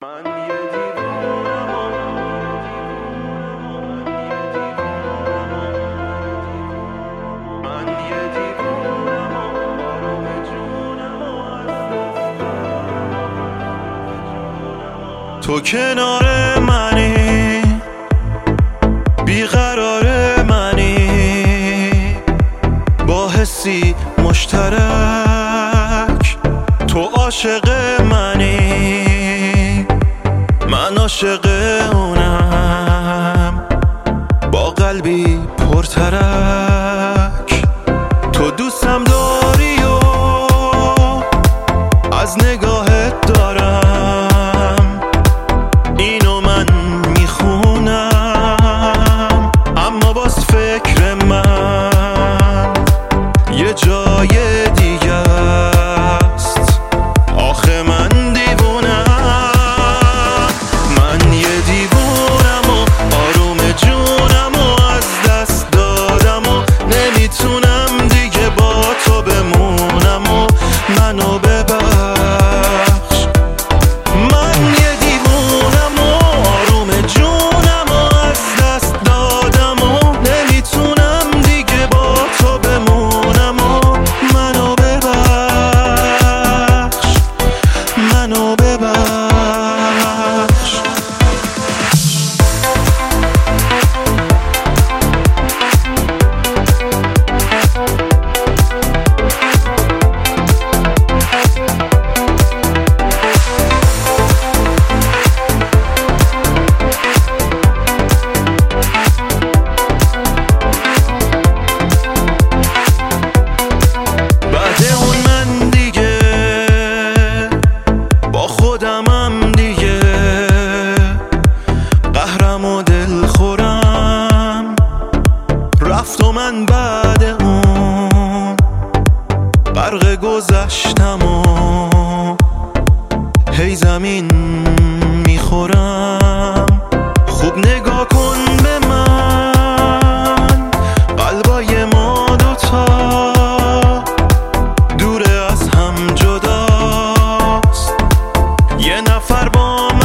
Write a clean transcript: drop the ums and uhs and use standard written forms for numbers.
من یه دیوونم من یه دیوونم آروم جونم تو کنار منی بیقرار منی با حسی مشترک تو عاشق منی من عاشق اونم با قلبی پرترک تو دوستم داری و از نگاهت دارم اینو من میخونم اما باز فکر من یه جای دیگه است آخه من دیوونم من یه دیوونم و آروم جونم و از دست دادم و نمیتونم دیگه با تو بمونم و منو ببخش من یه دیوونم و آروم جونم و از دست دادم و نمیتونم دیگه با تو بمونم و منو ببخش منو ببخش بعد اون من دیگه با خودمم دیگه قهرم و دلخورم رفت و من بعد اون غرق گذشتم و هی زمین میخورم خوب نگاه کن به من قلبای ما دوتا دوره از هم جداست یه نفر با